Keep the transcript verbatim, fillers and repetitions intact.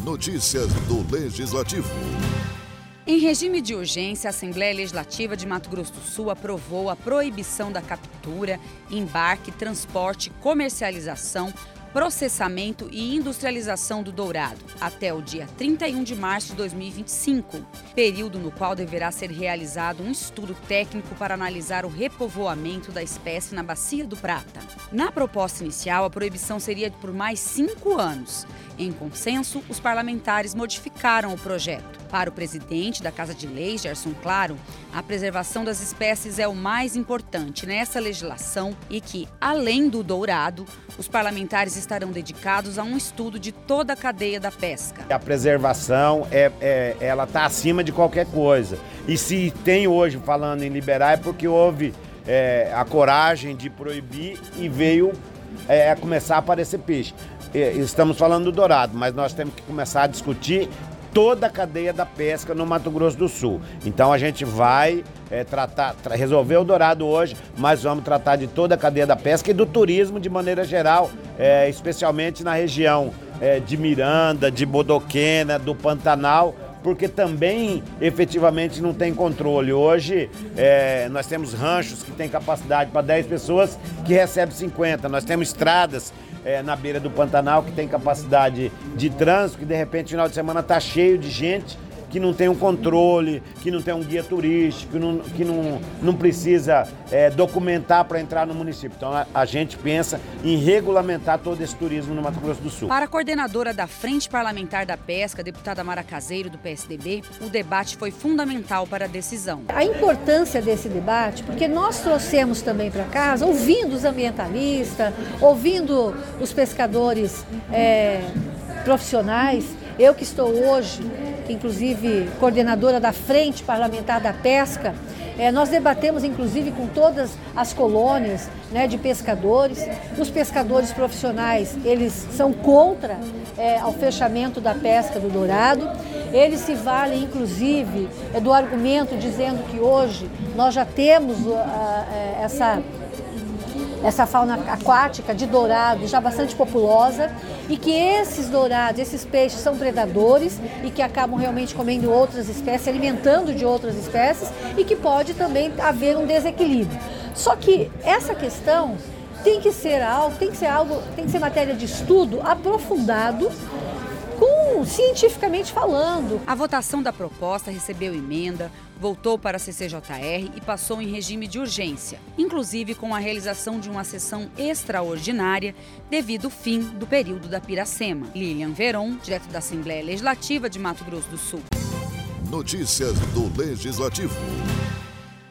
Notícias do Legislativo. Em regime de urgência, a Assembleia Legislativa de Mato Grosso do Sul aprovou a proibição da captura, embarque, transporte, comercialização, processamento e industrialização do dourado até o dia trinta e um de março de dois mil e vinte e cinco, período no qual deverá ser realizado um estudo técnico para analisar o repovoamento da espécie na Bacia do Prata. Na proposta inicial, a proibição seria por mais cinco anos. Em consenso, os parlamentares modificaram o projeto. Para o presidente da Casa de Leis, Gerson Claro, a preservação das espécies é o mais importante nessa legislação e que, além do dourado, os parlamentares estarão dedicados a um estudo de toda a cadeia da pesca. A preservação, é, é, ela está acima de qualquer coisa. E se tem hoje falando em liberar é porque houve é, a coragem de proibir e veio é, a começar a aparecer peixe. Estamos falando do dourado, mas nós temos que começar a discutir toda a cadeia da pesca no Mato Grosso do Sul. Então a gente vai é, tratar, tra resolver o dourado hoje, mas vamos tratar de toda a cadeia da pesca e do turismo de maneira geral, é, especialmente na região é, de Miranda, de Bodoquena, do Pantanal, porque também efetivamente não tem controle. Hoje é, nós temos ranchos que têm capacidade para dez pessoas que recebem cinquenta. Nós temos estradas é, na beira do Pantanal que tem capacidade de trânsito, que de repente no final de semana está cheio de gente que não tem um controle, que não tem um guia turístico, que não, que não, não precisa é, documentar para entrar no município. Então a, a gente pensa em regulamentar todo esse turismo no Mato Grosso do Sul. Para a coordenadora da Frente Parlamentar da Pesca, deputada Mara Caseiro, do P S D B, o debate foi fundamental para a decisão. A importância desse debate, porque nós trouxemos também para casa, ouvindo os ambientalistas, ouvindo os pescadores é, profissionais, eu que estou hoje, inclusive coordenadora da Frente Parlamentar da Pesca, é, nós debatemos inclusive com todas as colônias, né, de pescadores. Os pescadores profissionais, eles são contra é, ao fechamento da pesca do dourado. Eles se valem inclusive é, do argumento dizendo que hoje nós já temos uh, uh, essa... essa fauna aquática de dourado já bastante populosa e que esses dourados, esses peixes são predadores e que acabam realmente comendo outras espécies, alimentando de outras espécies e que pode também haver um desequilíbrio. Só que essa questão tem que ser algo, tem que ser algo, tem que ser matéria de estudo aprofundado, com, cientificamente falando. A votação da proposta recebeu emenda, voltou para a C C J R e passou em regime de urgência, inclusive com a realização de uma sessão extraordinária devido ao fim do período da Piracema. Lilian Veron, direto da Assembleia Legislativa de Mato Grosso do Sul. Notícias do Legislativo.